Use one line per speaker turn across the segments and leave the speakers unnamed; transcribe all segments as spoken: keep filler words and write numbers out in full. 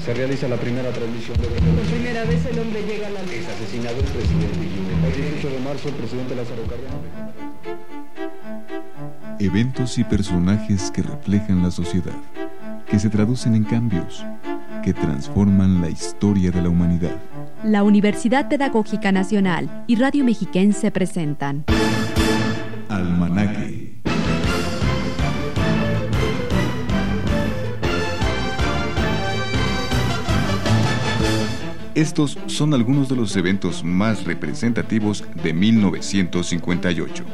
Se realiza la primera transmisión de...
Por primera vez el hombre llega a la luna.
Es asesinado el presidente. El dieciocho de marzo el presidente Lázaro Cárdenas.
Eventos y personajes que reflejan la sociedad, que se traducen en cambios, que transforman la historia de la humanidad.
La Universidad Pedagógica Nacional y Radio Mexiquense presentan
Almanaque. Estos son algunos de los eventos más representativos de mil novecientos cincuenta y ocho.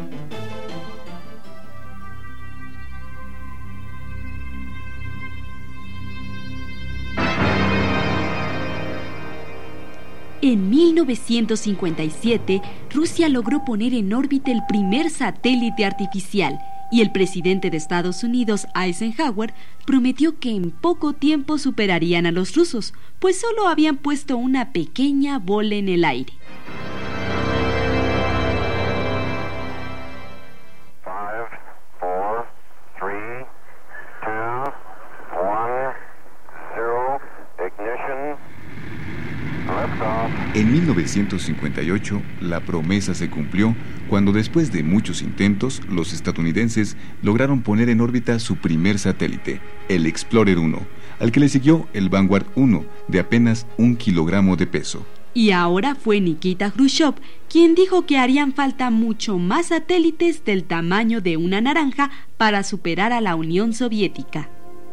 En mil novecientos cincuenta y siete, Rusia logró poner en órbita el primer satélite artificial y el presidente de Estados Unidos, Eisenhower, prometió que en poco tiempo superarían a los rusos, pues solo habían puesto una pequeña bola en el aire.
En mil novecientos cincuenta y ocho, la promesa se cumplió cuando después de muchos intentos, los estadounidenses lograron poner en órbita su primer satélite, el Explorer uno, al que le siguió el Vanguard uno, de apenas un kilogramo de peso.
Y ahora fue Nikita Khrushchev quien dijo que harían falta mucho más satélites del tamaño de una naranja para superar a la Unión Soviética.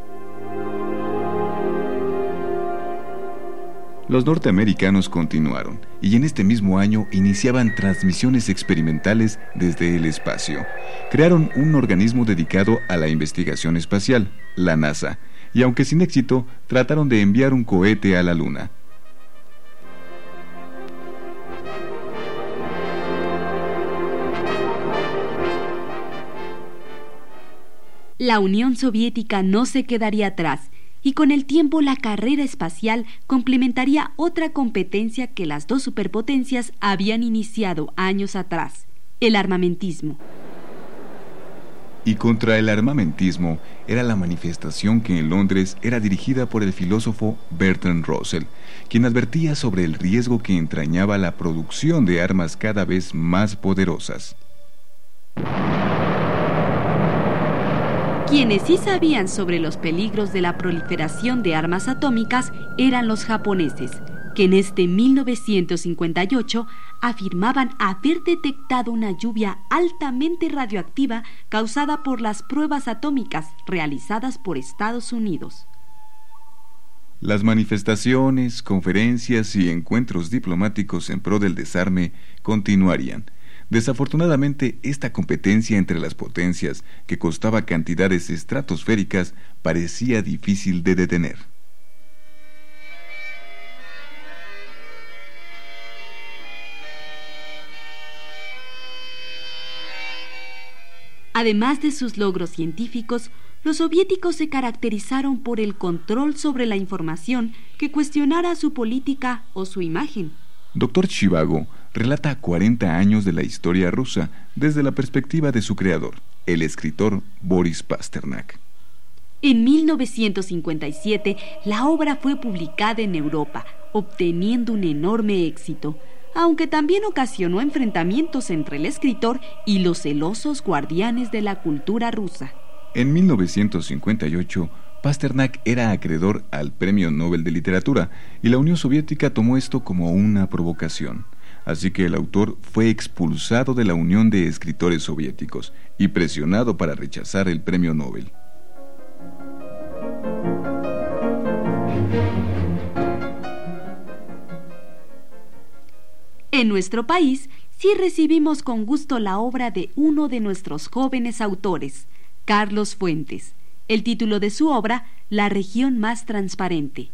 Los norteamericanos continuaron y en este mismo año iniciaban transmisiones experimentales desde el espacio. Crearon un organismo dedicado a la investigación espacial, la NASA, y aunque sin éxito, trataron de enviar un cohete a la Luna.
La Unión Soviética no se quedaría atrás, y con el tiempo la carrera espacial complementaría otra competencia que las dos superpotencias habían iniciado años atrás, el armamentismo.
Y contra el armamentismo era la manifestación que en Londres era dirigida por el filósofo Bertrand Russell, quien advertía sobre el riesgo que entrañaba la producción de armas cada vez más poderosas.
Quienes sí sabían sobre los peligros de la proliferación de armas atómicas eran los japoneses, que en este mil novecientos cincuenta y ocho afirmaban haber detectado una lluvia altamente radioactiva causada por las pruebas atómicas realizadas por Estados Unidos.
Las manifestaciones, conferencias y encuentros diplomáticos en pro del desarme continuarían. Desafortunadamente, esta competencia entre las potencias, que costaba cantidades estratosféricas, parecía difícil de detener.
Además de sus logros científicos, los soviéticos se caracterizaron por el control sobre la información que cuestionara su política o su imagen.
Doctor Zhivago relata cuarenta años de la historia rusa desde la perspectiva de su creador, el escritor Boris Pasternak.
En mil novecientos cincuenta y siete, la obra fue publicada en Europa, obteniendo un enorme éxito, aunque también ocasionó enfrentamientos entre el escritor y los celosos guardianes de la cultura rusa.
En mil novecientos cincuenta y ocho, Pasternak era acreedor al Premio Nobel de Literatura y la Unión Soviética tomó esto como una provocación. Así que el autor fue expulsado de la Unión de Escritores Soviéticos y presionado para rechazar el Premio Nobel.
En nuestro país, sí recibimos con gusto la obra de uno de nuestros jóvenes autores, Carlos Fuentes. El título de su obra, La región más transparente.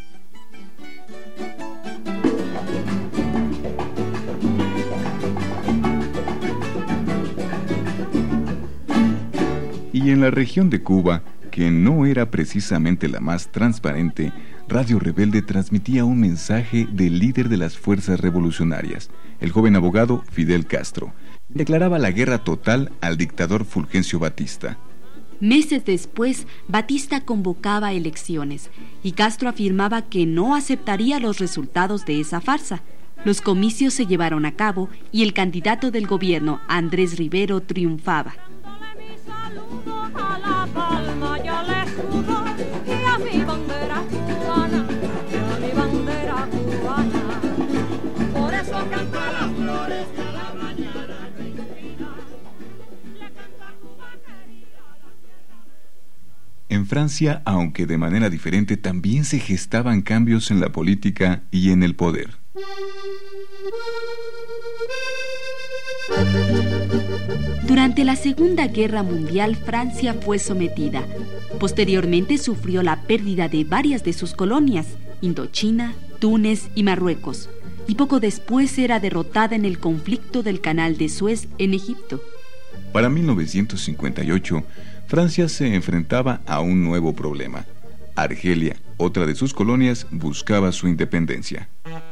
Y en la región de Cuba, que no era precisamente la más transparente, Radio Rebelde transmitía un mensaje del líder de las fuerzas revolucionarias, el joven abogado Fidel Castro. Declaraba la guerra total al dictador Fulgencio Batista.
Meses después, Batista convocaba elecciones y Castro afirmaba que no aceptaría los resultados de esa farsa. Los comicios se llevaron a cabo y el candidato del gobierno, Andrés Rivero, triunfaba.
En Francia, aunque de manera diferente, también se gestaban cambios en la política y en el poder.
Durante la Segunda Guerra Mundial, Francia fue sometida. Posteriormente sufrió la pérdida de varias de sus colonias, Indochina, Túnez y Marruecos, y poco después era derrotada en el conflicto del Canal de Suez en Egipto.
Para mil novecientos cincuenta y ocho, Francia se enfrentaba a un nuevo problema. Argelia, otra de sus colonias, buscaba su independencia.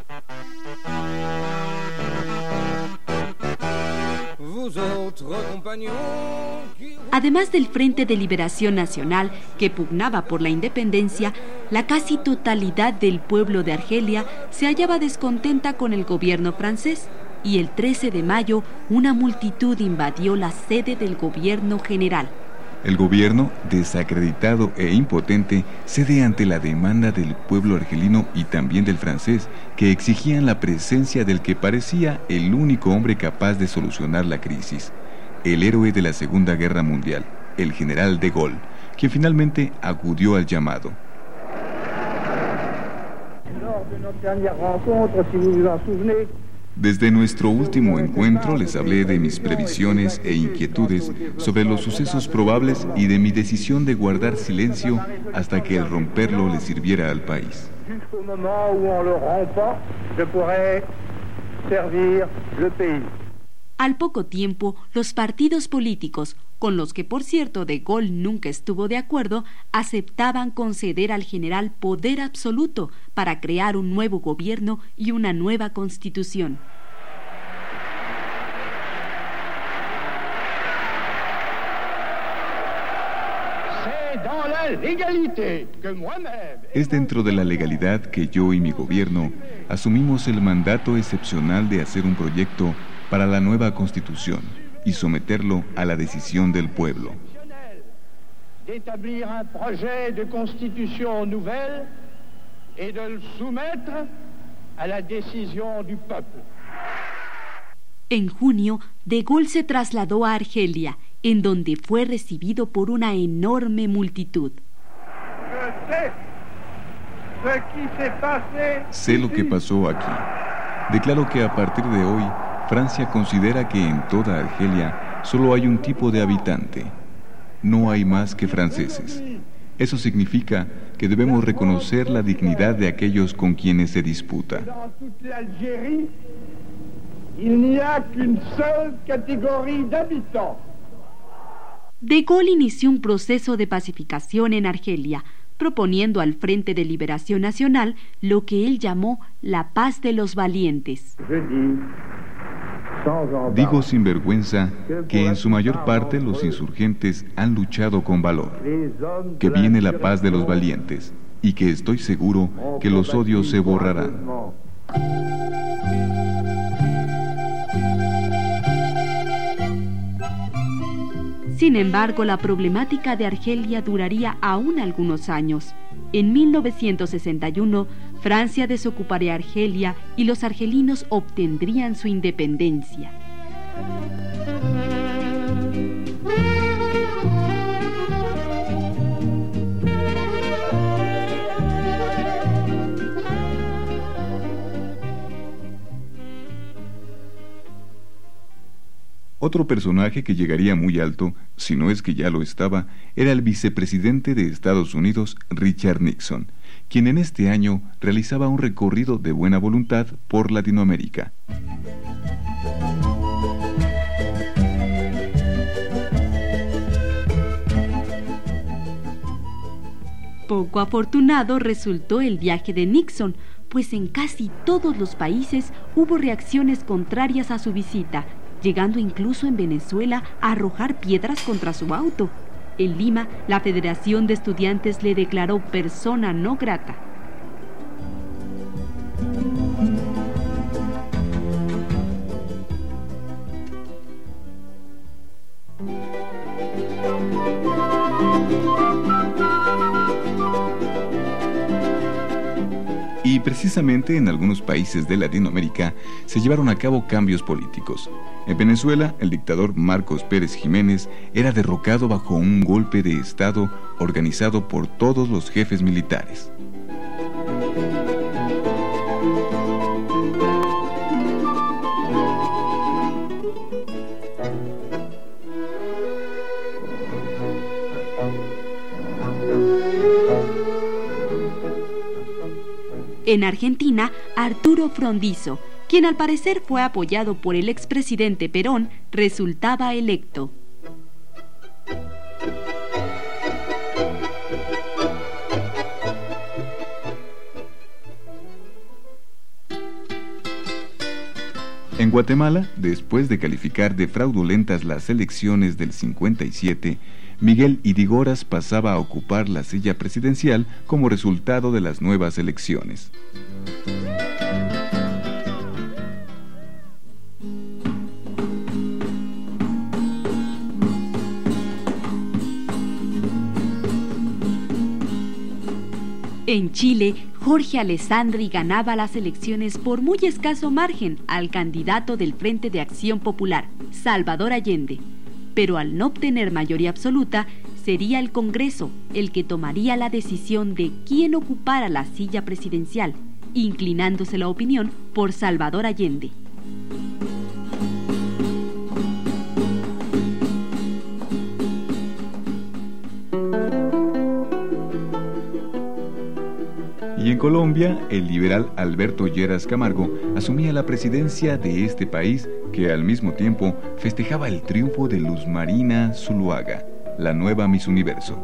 Además del Frente de Liberación Nacional, que pugnaba por la independencia, la casi totalidad del pueblo de Argelia se hallaba descontenta con el gobierno francés, y el trece de mayo una multitud invadió la sede del gobierno general.
El gobierno, desacreditado e impotente, cede ante la demanda del pueblo argelino y también del francés, que exigían la presencia del que parecía el único hombre capaz de solucionar la crisis, el héroe de la Segunda Guerra Mundial, el general de Gaulle, quien finalmente acudió al llamado. Desde nuestro último encuentro les hablé de mis previsiones e inquietudes sobre los sucesos probables y de mi decisión de guardar silencio hasta que el romperlo le sirviera al país.
Al poco tiempo, los partidos políticos, con los que por cierto de Gaulle nunca estuvo de acuerdo, aceptaban conceder al general poder absoluto para crear un nuevo gobierno y una nueva constitución.
Es dentro de la legalidad que yo y mi gobierno asumimos el mandato excepcional de hacer un proyecto para la nueva constitución y someterlo a la decisión del pueblo.
D'établir un projet de constitution nouvelle et de le soumettre à la décision du peuple.
En junio, de Gaulle se trasladó a Argelia, en donde fue recibido por una enorme multitud.
Sé lo que pasó aquí. Declaro que a partir de hoy, Francia considera que en toda Argelia solo hay un tipo de habitante. No hay más que franceses. Eso significa que debemos reconocer la dignidad de aquellos con quienes se disputa.
De Gaulle inició un proceso de pacificación en Argelia, proponiendo al Frente de Liberación Nacional lo que él llamó la paz de los valientes.
Digo sin vergüenza que en su mayor parte los insurgentes han luchado con valor, que viene la paz de los valientes y que estoy seguro que los odios se borrarán.
Sin embargo, la problemática de Argelia duraría aún algunos años. En mil novecientos sesenta y uno, Francia desocuparía Argelia y los argelinos obtendrían su independencia.
Otro personaje que llegaría muy alto, si no es que ya lo estaba, era el vicepresidente de Estados Unidos, Richard Nixon, quien en este año realizaba un recorrido de buena voluntad por Latinoamérica.
Poco afortunado resultó el viaje de Nixon, pues en casi todos los países hubo reacciones contrarias a su visita, llegando incluso en Venezuela a arrojar piedras contra su auto. En Lima, la Federación de Estudiantes le declaró persona no grata.
Y precisamente en algunos países de Latinoamérica se llevaron a cabo cambios políticos. En Venezuela, el dictador Marcos Pérez Jiménez era derrocado bajo un golpe de Estado organizado por todos los jefes militares.
En Argentina, Arturo Frondizo, quien al parecer fue apoyado por el expresidente Perón, resultaba electo.
En Guatemala, después de calificar de fraudulentas las elecciones del cincuenta y siete, Miguel Ydígoras pasaba a ocupar la silla presidencial como resultado de las nuevas elecciones.
En Chile, Jorge Alessandri ganaba las elecciones por muy escaso margen al candidato del Frente de Acción Popular, Salvador Allende. Pero al no obtener mayoría absoluta, sería el Congreso el que tomaría la decisión de quién ocupara la silla presidencial, inclinándose la opinión por Salvador Allende.
Y en Colombia, el liberal Alberto Lleras Camargo asumía la presidencia de este país, que al mismo tiempo festejaba el triunfo de Luz Marina Zuluaga, la nueva Miss Universo.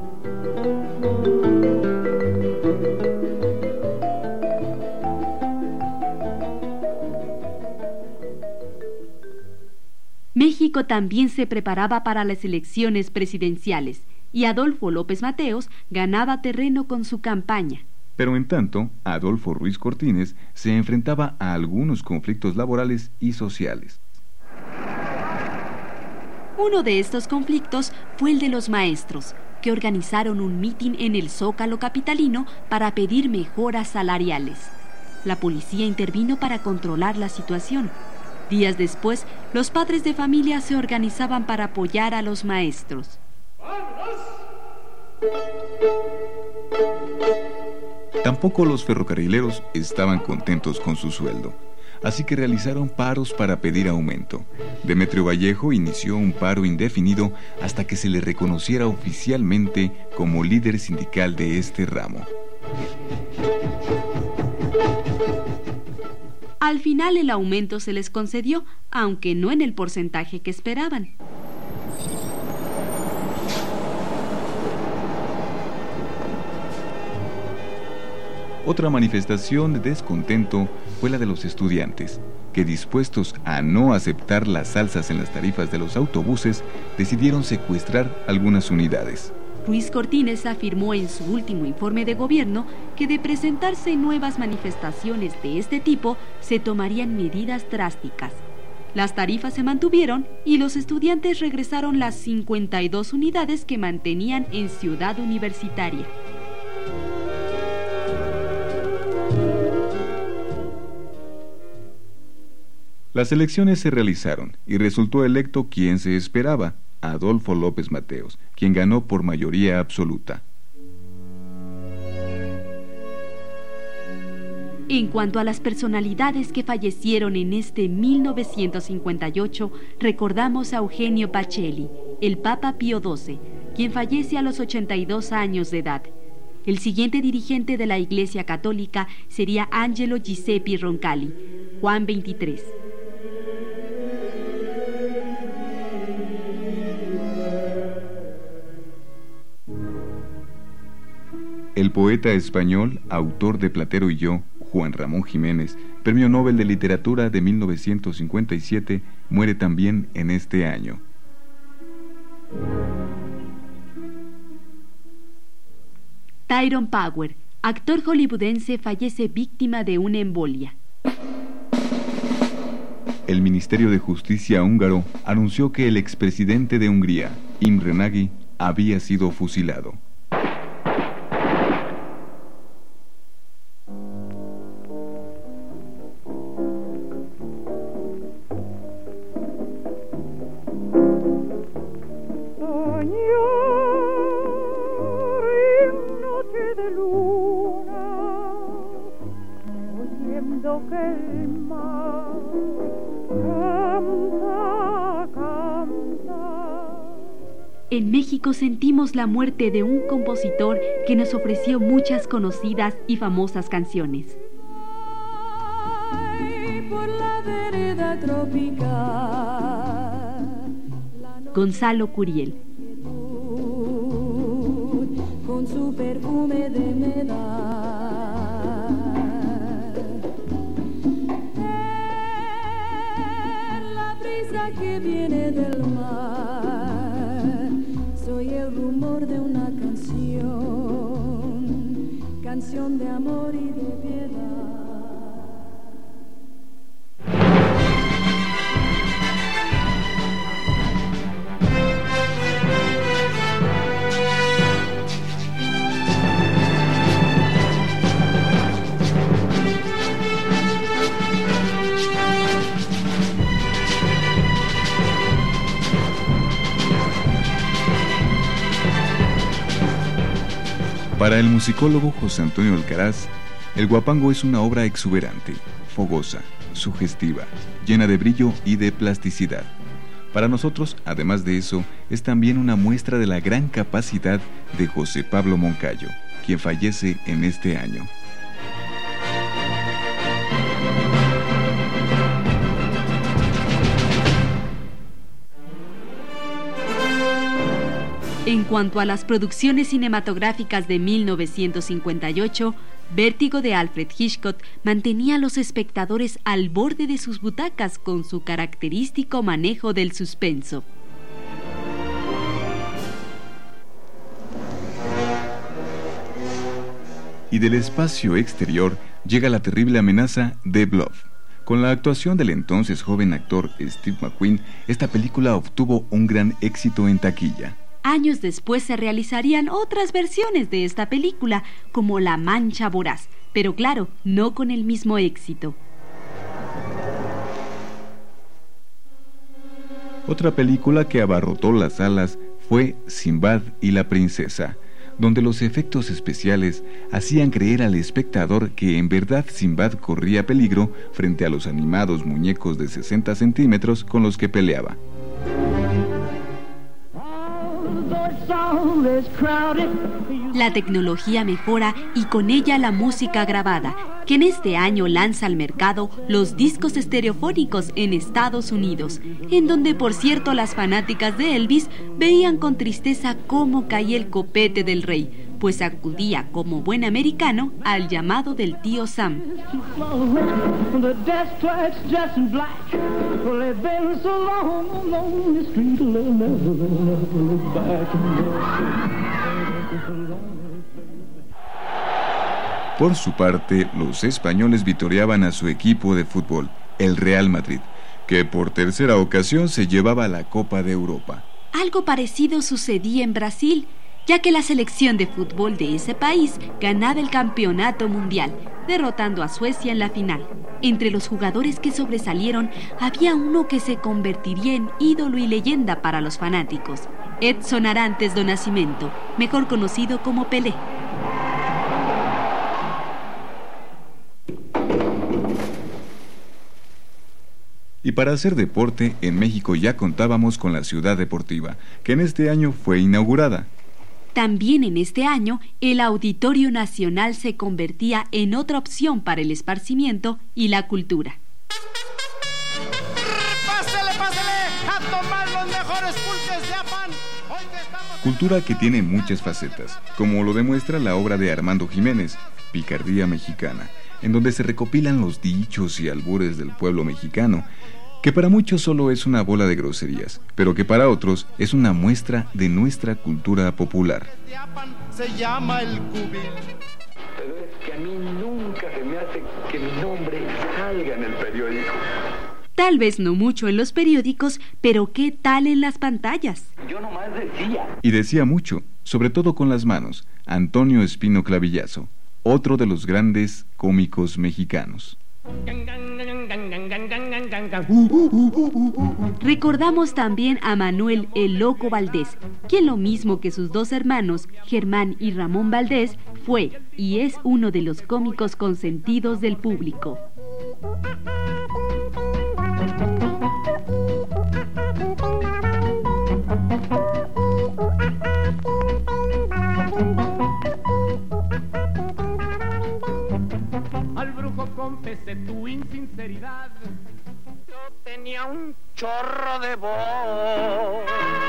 México también se preparaba para las elecciones presidenciales y Adolfo López Mateos ganaba terreno con su campaña.
Pero en tanto, Adolfo Ruiz Cortines se enfrentaba a algunos conflictos laborales y sociales.
Uno de estos conflictos fue el de los maestros, que organizaron un mitin en el Zócalo capitalino para pedir mejoras salariales. La policía intervino para controlar la situación. Días después, los padres de familia se organizaban para apoyar a los maestros.
Tampoco los ferrocarrileros estaban contentos con su sueldo, así que realizaron paros para pedir aumento. Demetrio Vallejo inició un paro indefinido hasta que se le reconociera oficialmente como líder sindical de este ramo.
Al final el aumento se les concedió, aunque no en el porcentaje que esperaban.
Otra manifestación de descontento fue la de los estudiantes, que dispuestos a no aceptar las alzas en las tarifas de los autobuses, decidieron secuestrar algunas unidades.
Ruiz Cortines afirmó en su último informe de gobierno que de presentarse nuevas manifestaciones de este tipo se tomarían medidas drásticas. Las tarifas se mantuvieron y los estudiantes regresaron las cincuenta y dos unidades que mantenían en Ciudad Universitaria.
Las elecciones se realizaron y resultó electo quien se esperaba, Adolfo López Mateos, quien ganó por mayoría absoluta.
En cuanto a las personalidades que fallecieron en este mil novecientos cincuenta y ocho, recordamos a Eugenio Pacelli, el Papa Pío doce, quien fallece a los ochenta y dos años de edad. El siguiente dirigente de la Iglesia Católica sería Angelo Giuseppe Roncalli, Juan veintitrés.
El poeta español, autor de Platero y yo, Juan Ramón Jiménez, Premio Nobel de Literatura de mil novecientos cincuenta y siete, muere también en este año.
Tyrone Power, actor hollywoodense, fallece víctima de una embolia.
El Ministerio de Justicia húngaro anunció que el expresidente de Hungría, Imre Nagy, había sido fusilado.
En México sentimos la muerte de un compositor que nos ofreció muchas conocidas y famosas canciones. Gonzalo Curiel.
Con su perfume de humedad, la brisa que viene del mar, soy el rumor de una canción, canción de amor y de piedad.
Para el musicólogo José Antonio Alcaraz, El Guapango es una obra exuberante, fogosa, sugestiva, llena de brillo y de plasticidad. Para nosotros, además de eso, es también una muestra de la gran capacidad de José Pablo Moncayo, quien fallece en este año.
En cuanto a las producciones cinematográficas de mil novecientos cincuenta y ocho, Vértigo de Alfred Hitchcock mantenía a los espectadores al borde de sus butacas con su característico manejo del suspenso.
Y del espacio exterior llega la terrible amenaza de Bluff. Con la actuación del entonces joven actor Steve McQueen, esta película obtuvo un gran éxito en taquilla.
Años después se realizarían otras versiones de esta película, como La Mancha Voraz, pero claro, no con el mismo éxito.
Otra película que abarrotó las salas fue Sinbad y la princesa, donde los efectos especiales hacían creer al espectador que en verdad Sinbad corría peligro frente a los animados muñecos de sesenta centímetros con los que peleaba.
La tecnología mejora y con ella la música grabada, que en este año lanza al mercado los discos estereofónicos en Estados Unidos, en donde por cierto las fanáticas de Elvis veían con tristeza cómo caía el copete del rey, pues acudía como buen americano al llamado del tío Sam.
Por su parte, los españoles vitoreaban a su equipo de fútbol, el Real Madrid, que por tercera ocasión se llevaba la Copa de Europa.
Algo parecido sucedía en Brasil, ya que la selección de fútbol de ese país ganaba el campeonato mundial, derrotando a Suecia en la final. Entre los jugadores que sobresalieron, había uno que se convertiría en ídolo y leyenda para los fanáticos, Edson Arantes do Nascimento, mejor conocido como Pelé.
Y para hacer deporte, en México ya contábamos con la Ciudad Deportiva, que en este año fue inaugurada.
También en este año, el Auditorio Nacional se convertía en otra opción para el esparcimiento y la cultura.
¡Pásele, pásele! ¡A tomar los mejores pulques de Afán! Hoy que estamos...
Cultura que tiene muchas facetas, como lo demuestra la obra de Armando Jiménez, Picardía Mexicana, en donde se recopilan los dichos y albures del pueblo mexicano, que para muchos solo es una bola de groserías, pero que para otros es una muestra de nuestra cultura popular.
Se llama el cubil.
Pero es que a mí nunca se me hace que mi nombre salga en el periódico.
Tal vez no mucho en los periódicos, pero ¿qué tal en las pantallas?
Yo nomás decía.
Y decía mucho, sobre todo con las manos, Antonio Espino Clavillazo, otro de los grandes cómicos mexicanos.
Recordamos también a Manuel el Loco Valdés, quien lo mismo que sus dos hermanos, Germán y Ramón Valdés, fue y es uno de los cómicos consentidos del público.
Al brujo confesé tu insinceridad. Yo tenía un chorro de voz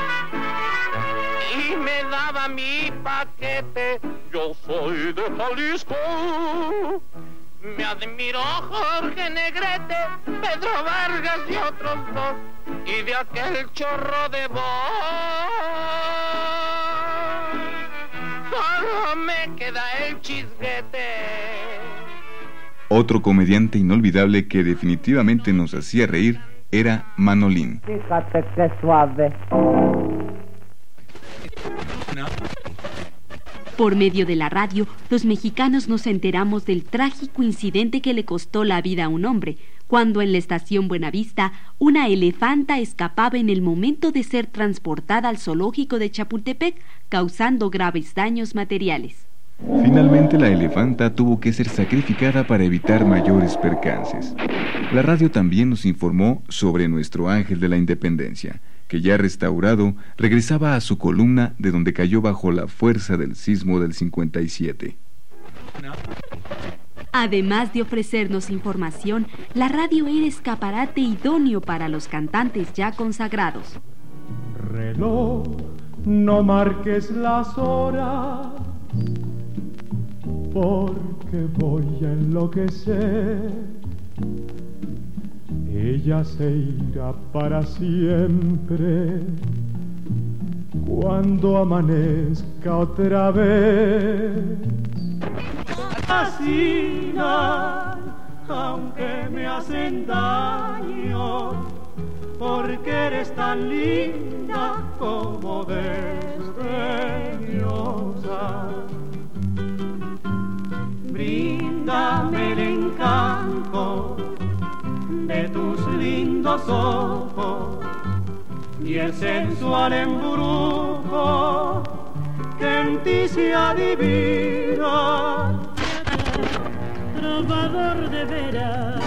y me daba mi paquete. Yo soy de Jalisco. Me admiró Jorge Negrete, Pedro Vargas y otros dos, y de aquel chorro de voz solo me queda el chisguete.
Otro comediante inolvidable que definitivamente nos hacía reír era Manolín.
Fíjate qué suave.
Por medio de la radio, los mexicanos nos enteramos del trágico incidente que le costó la vida a un hombre, cuando en la estación Buenavista, una elefanta escapaba en el momento de ser transportada al zoológico de Chapultepec, causando graves daños materiales.
Finalmente la elefanta tuvo que ser sacrificada para evitar mayores percances. La radio también nos informó sobre nuestro ángel de la independencia, que ya restaurado, regresaba a su columna de donde cayó bajo la fuerza del sismo del cincuenta y siete.
Además de ofrecernos información, la radio era escaparate idóneo para los cantantes ya consagrados.
Reloj, no marques las horas, porque voy a enloquecer. Ella se irá para siempre cuando amanezca otra vez. Fascinan, aunque me hacen daño, porque eres tan linda como desdeñosa. Bríndame el encanto de tus lindos ojos y el sensual embrujo que en ti se adivina.
Trovador de veras,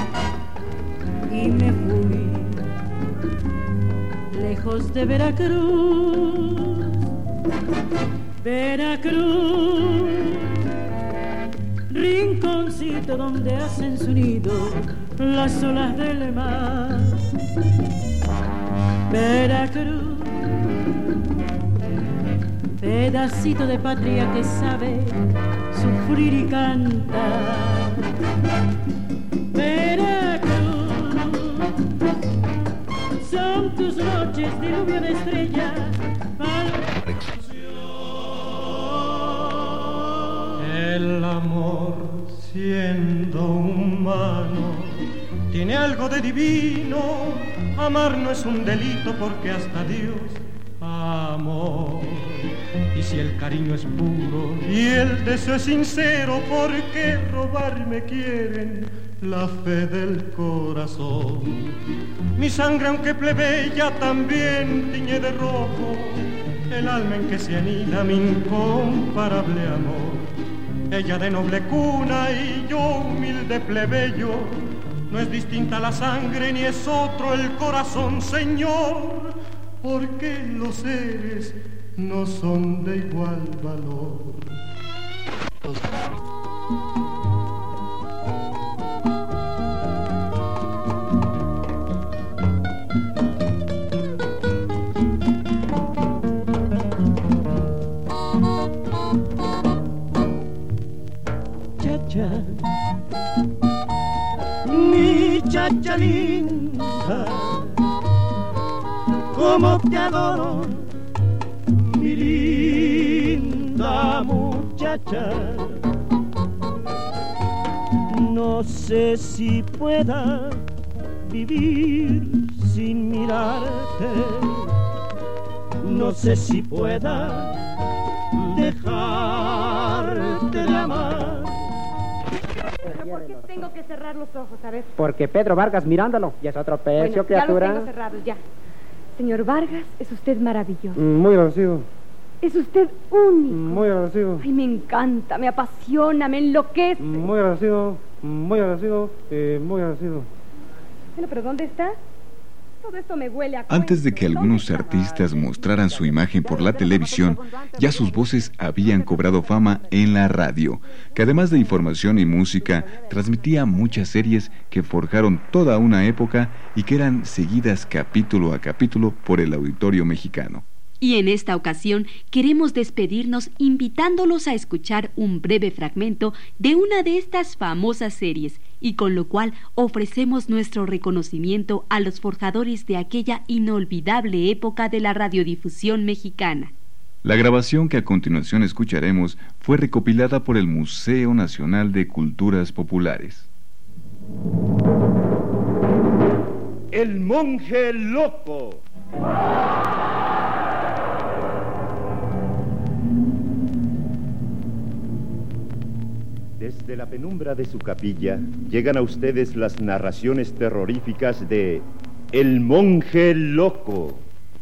y me fui lejos de Veracruz, Veracruz, rinconcito donde hacen su nido las olas del mar. Veracruz, pedacito de patria que sabe sufrir y cantar. Veracruz, son tus noches de lluvia de estrellas.
El amor, siendo humano, tiene algo de divino. Amar no es un delito porque hasta Dios amó. Y si el cariño es puro y el deseo es sincero, ¿por qué robarme quieren la fe del corazón? Mi sangre, aunque plebeya, también tiñe de rojo el alma en que se anida mi incomparable amor. Ella de noble cuna y yo humilde plebeyo, no es distinta la sangre ni es otro el corazón, Señor, porque los seres no son de igual valor. muchacha linda, como te adoro, mi linda muchacha. No sé si pueda vivir sin mirarte, no sé si pueda dejarte de amar.
¿Por qué tengo que cerrar los ojos, a ver?
Porque Pedro Vargas mirándolo, y es otro precio,
bueno,
criatura.
Ya los tengo cerrados, ya. Señor Vargas, es usted maravilloso.
Muy agradecido.
Es usted único.
Muy agradecido.
Ay, me encanta, me apasiona, me enloquece.
Muy agradecido, muy agradecido, eh, muy agradecido.
Bueno, pero ¿dónde está? Todo esto me huele a
Antes de
cuento.
que algunos artistas mostraran su imagen por la televisión, ya sus voces habían cobrado fama en la radio, que además de información y música, transmitía muchas series que forjaron toda una época y que eran seguidas capítulo a capítulo por el auditorio mexicano.
Y en esta ocasión queremos despedirnos invitándolos a escuchar un breve fragmento de una de estas famosas series, y con lo cual ofrecemos nuestro reconocimiento a los forjadores de aquella inolvidable época de la radiodifusión mexicana.
La grabación que a continuación escucharemos fue recopilada por el Museo Nacional de Culturas Populares.
El monje loco.
Desde la penumbra de su capilla llegan a ustedes las narraciones terroríficas de El monje loco.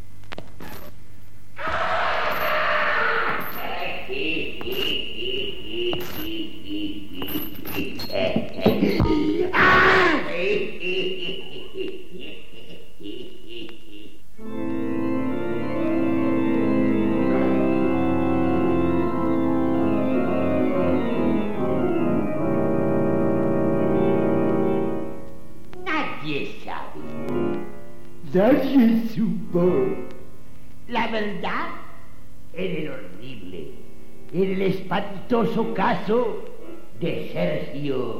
Nadie supo. La verdad, en el horrible, en el espantoso caso de Sergio.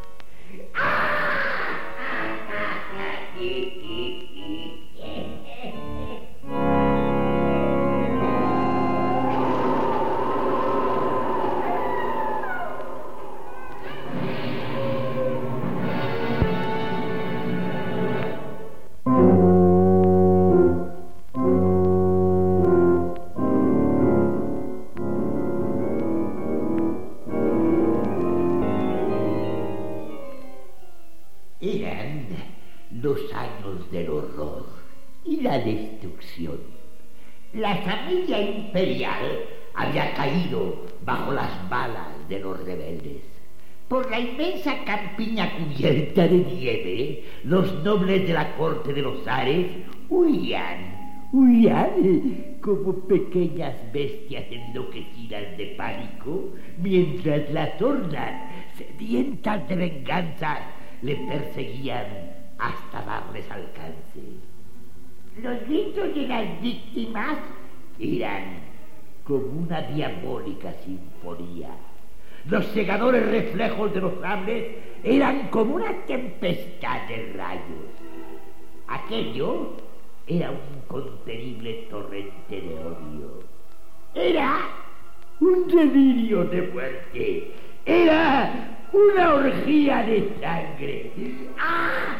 Eran los años del horror y la destrucción. La familia imperial había caído bajo las balas de los rebeldes. Por la inmensa campiña cubierta de nieve, los nobles de la corte de los zares huían, huían como pequeñas bestias enloquecidas de pánico, mientras las hordas sedientas de venganza le perseguían hasta darles alcance. Los gritos de las víctimas eran como una diabólica sinfonía. Los cegadores reflejos de los sables eran como una tempestad de rayos. Aquello era un contenible torrente de odio. Era un delirio de muerte. Era una orgía de sangre. ¡Ah!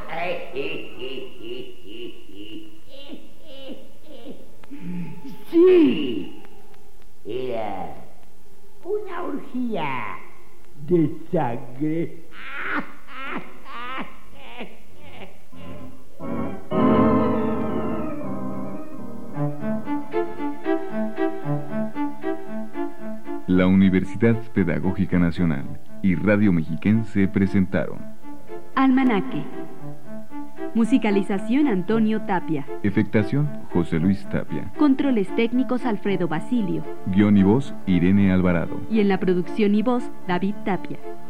Sí, era una orgía de sangre.
La Universidad Pedagógica Nacional y Radio Mexiquense presentaron
Almanaque. Musicalización Antonio Tapia.
Efectación José Luis Tapia.
Controles técnicos Alfredo Basilio.
Guión y voz Irene Alvarado.
Y en la producción y voz David Tapia.